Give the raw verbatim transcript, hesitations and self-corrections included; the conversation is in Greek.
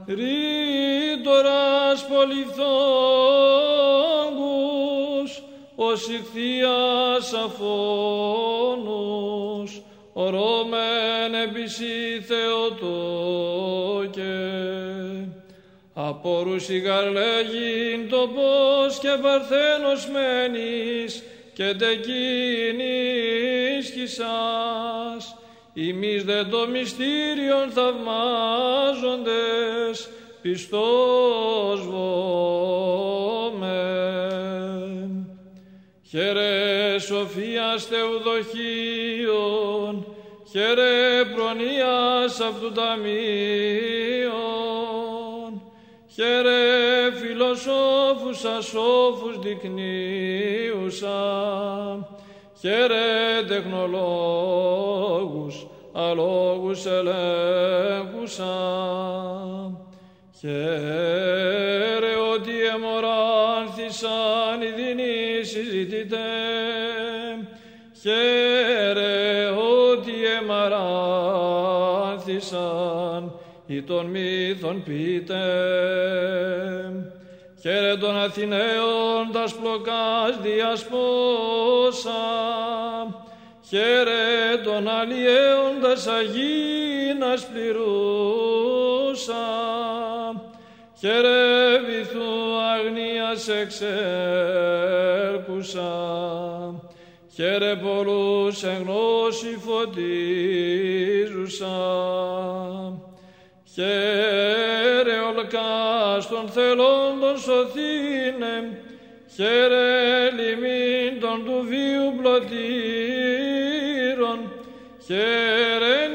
ρήτορας πολυφθόγκους, ως ηχθείας αφώνους, ορώμεν επισή Θεοτόκε. Απορούσι γαρλέγειν τοπός και παρθένος μένεις, και τεκίνης χυσάς, ημείς δε το μυστήριον θαυμάζοντες, πιστός βόμεν. Χαίρε σοφίας Θεουδοχίων, χαίρε προνοίας αυτού ταμείων, χαίρε φιλοσόφους ασόφους δεικνύουσα, χαίρε τεχνολόγους αλόγους ελέγχουσα, χαίρε ότι εμοράνθησαν οι δεινοί συζητητέ, χαίρε ότι εμαράνθησαν ή των μύθων πείτε. Χαίρε των Αθηναίων τας πλοκάς διασπόσα, χαίρε των αλλιέων τας αγίνας πληρούσα, χαίρε βυθού αγνίας εξέρκουσα, χαίρε πολλούς εν γνώση φωτίζουσα, χαίρε ολκάς των θελόντων σωθήνε, χαίρε λιμήν των του βίου πλωτήρων, χαίρε